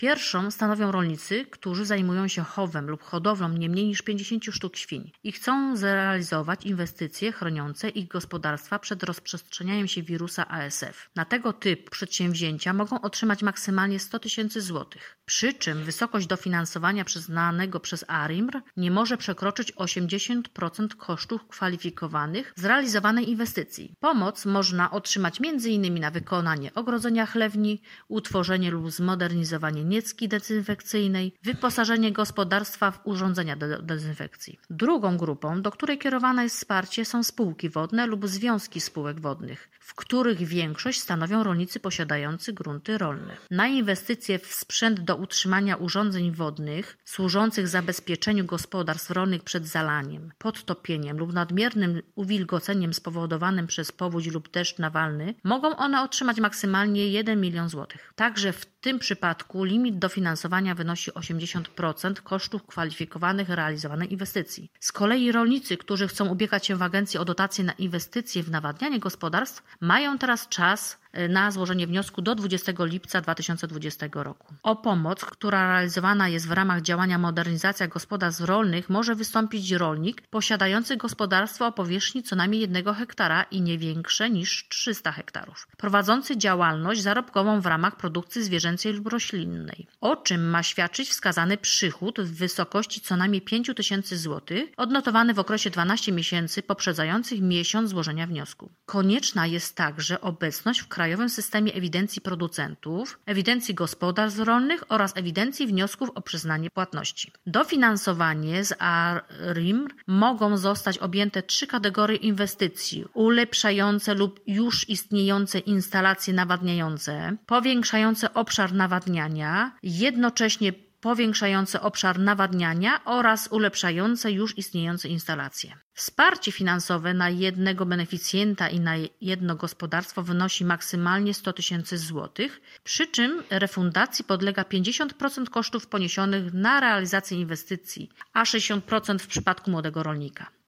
Pierwszą stanowią rolnicy, którzy zajmują się chowem lub hodowlą nie mniej niż 50 sztuk świń i chcą zrealizować inwestycje chroniące ich gospodarstwa przed rozprzestrzenianiem się wirusa ASF. Na tego typu przedsięwzięcia mogą otrzymać maksymalnie 100 tysięcy złotych. Przy czym wysokość dofinansowania przyznanego przez ARiMR nie może przekroczyć 80% kosztów kwalifikowanych zrealizowanej inwestycji. Pomoc można otrzymać m.in. na wykonanie ogrodzenia chlewni, utworzenie lub zmodernizowanie niecki dezynfekcyjnej, wyposażenie gospodarstwa w urządzenia do dezynfekcji. Drugą grupą, do której kierowane jest wsparcie, są spółki wodne lub związki spółek wodnych, w których większość stanowią rolnicy posiadający grunty rolne. Na inwestycje w sprzęt do utrzymania urządzeń wodnych służących zabezpieczeniu gospodarstw rolnych przed zalaniem, podtopieniem lub nadmiernym uwilgoceniem spowodowanym przez powódź lub deszcz nawalny mogą one otrzymać maksymalnie 1 milion złotych. Także w tym przypadku limit dofinansowania wynosi 80% kosztów kwalifikowanych realizowanej inwestycji. Z kolei rolnicy, którzy chcą ubiegać się w agencji o dotacje na inwestycje w nawadnianie gospodarstw, mają teraz czas na złożenie wniosku do 20 lipca 2020 roku. O pomoc, która realizowana jest w ramach działania Modernizacja Gospodarstw Rolnych, może wystąpić rolnik posiadający gospodarstwo o powierzchni co najmniej 1 hektara i nie większe niż 300 hektarów, prowadzący działalność zarobkową w ramach produkcji zwierzęcej lub roślinnej, o czym ma świadczyć wskazany przychód w wysokości co najmniej 5 tysięcy złotych, odnotowany w okresie 12 miesięcy poprzedzających miesiąc złożenia wniosku. Konieczna jest także obecność w Krajowym Systemie Ewidencji Producentów, Ewidencji Gospodarstw Rolnych oraz Ewidencji Wniosków o przyznanie płatności. Dofinansowanie z ARiMR mogą zostać objęte 3 kategorie inwestycji: ulepszające lub już istniejące instalacje nawadniające, powiększające obszar nawadniania, jednocześnie powiększające obszar nawadniania oraz ulepszające już istniejące instalacje. Wsparcie finansowe na jednego beneficjenta i na jedno gospodarstwo wynosi maksymalnie 100 tysięcy złotych, przy czym refundacji podlega 50% kosztów poniesionych na realizację inwestycji, a 60% w przypadku młodego rolnika.